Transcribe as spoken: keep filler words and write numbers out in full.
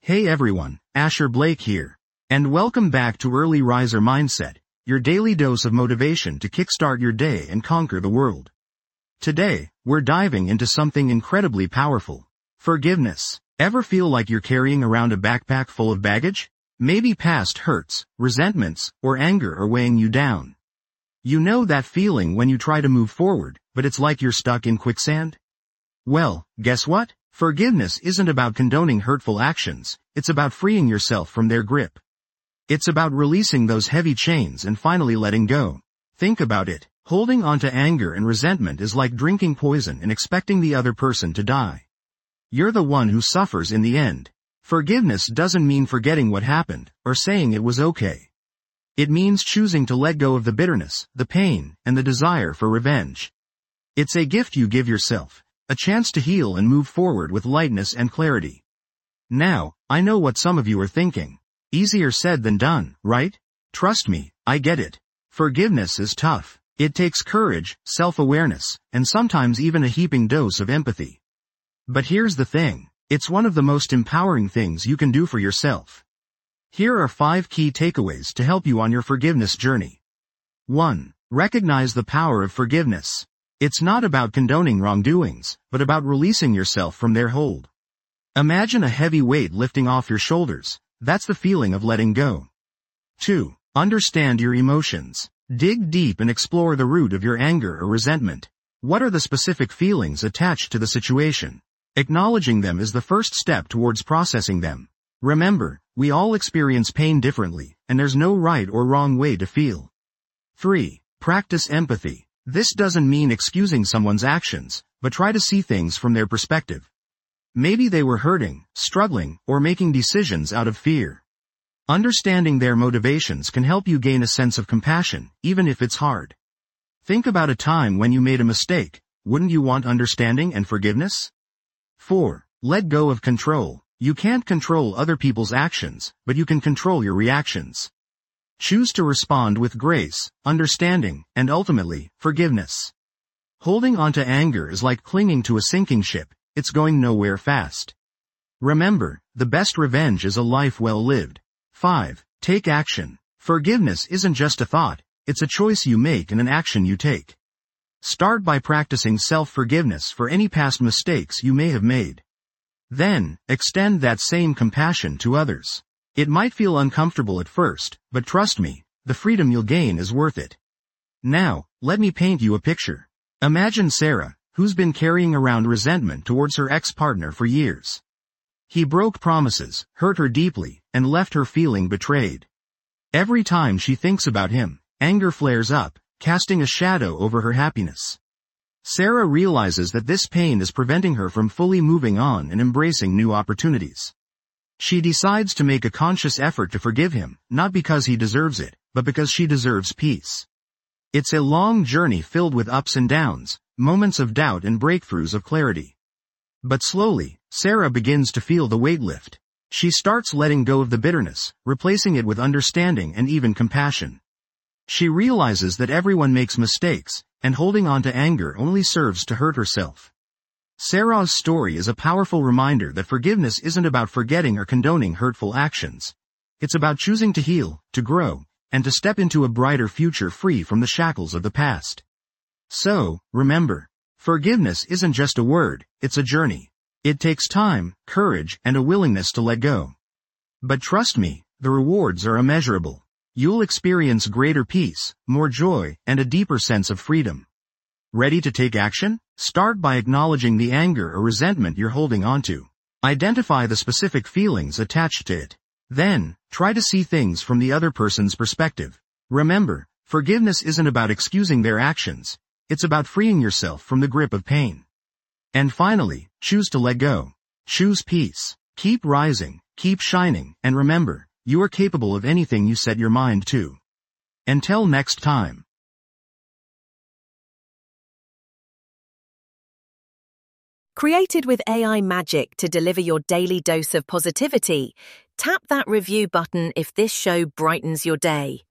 Hey everyone, Asher Blake here. And welcome back to Early Riser Mindset, your daily dose of motivation to kickstart your day and conquer the world. Today, we're diving into something incredibly powerful. Forgiveness. Ever feel like you're carrying around a backpack full of baggage? Maybe past hurts, resentments, or anger are weighing you down. You know that feeling when you try to move forward, but it's like you're stuck in quicksand? Well, guess what? Forgiveness isn't about condoning hurtful actions, it's about freeing yourself from their grip. It's about releasing those heavy chains and finally letting go. Think about it. Holding on to anger and resentment is like drinking poison and expecting the other person to die. You're the one who suffers in the end. Forgiveness doesn't mean forgetting what happened, or saying it was okay. It means choosing to let go of the bitterness, the pain, and the desire for revenge. It's a gift you give yourself. A chance to heal and move forward with lightness and clarity. Now, I know what some of you are thinking. Easier said than done, right? Trust me, I get it. Forgiveness is tough. It takes courage, self-awareness, and sometimes even a heaping dose of empathy. But here's the thing. It's one of the most empowering things you can do for yourself. Here are five key takeaways to help you on your forgiveness journey. one. Recognize the power of forgiveness. It's not about condoning wrongdoings, but about releasing yourself from their hold. Imagine a heavy weight lifting off your shoulders. That's the feeling of letting go. two. Understand your emotions. Dig deep and explore the root of your anger or resentment. What are the specific feelings attached to the situation? Acknowledging them is the first step towards processing them. Remember, we all experience pain differently, and there's no right or wrong way to feel. three. Practice empathy. This doesn't mean excusing someone's actions, but try to see things from their perspective. Maybe they were hurting, struggling, or making decisions out of fear. Understanding their motivations can help you gain a sense of compassion, even if it's hard. Think about a time when you made a mistake. Wouldn't you want understanding and forgiveness? four. Let go of control. You can't control other people's actions, but you can control your reactions. Choose to respond with grace, understanding, and ultimately, forgiveness. Holding on to anger is like clinging to a sinking ship. It's going nowhere fast. Remember, the best revenge is a life well lived. five. Take action. Forgiveness isn't just a thought, it's a choice you make and an action you take. Start by practicing self-forgiveness for any past mistakes you may have made. Then, extend that same compassion to others. It might feel uncomfortable at first, but trust me, the freedom you'll gain is worth it. Now, let me paint you a picture. Imagine Sarah, who's been carrying around resentment towards her ex-partner for years. He broke promises, hurt her deeply, and left her feeling betrayed. Every time she thinks about him, anger flares up, casting a shadow over her happiness. Sarah realizes that this pain is preventing her from fully moving on and embracing new opportunities. She decides to make a conscious effort to forgive him, not because he deserves it, but because she deserves peace. It's a long journey filled with ups and downs, moments of doubt and breakthroughs of clarity. But slowly, Sarah begins to feel the weight lift. She starts letting go of the bitterness, replacing it with understanding and even compassion. She realizes that everyone makes mistakes, and holding on to anger only serves to hurt herself. Sarah's story is a powerful reminder that forgiveness isn't about forgetting or condoning hurtful actions. It's about choosing to heal, to grow, and to step into a brighter future free from the shackles of the past. So, remember, forgiveness isn't just a word, it's a journey. It takes time, courage, and a willingness to let go. But trust me, the rewards are immeasurable. You'll experience greater peace, more joy, and a deeper sense of freedom. Ready to take action? Start by acknowledging the anger or resentment you're holding onto. Identify the specific feelings attached to it. Then, try to see things from the other person's perspective. Remember, forgiveness isn't about excusing their actions. It's about freeing yourself from the grip of pain. And finally, choose to let go. Choose peace. Keep rising, keep shining, and remember, you are capable of anything you set your mind to. Until next time. Created with A I magic to deliver your daily dose of positivity, tap that review button if this show brightens your day.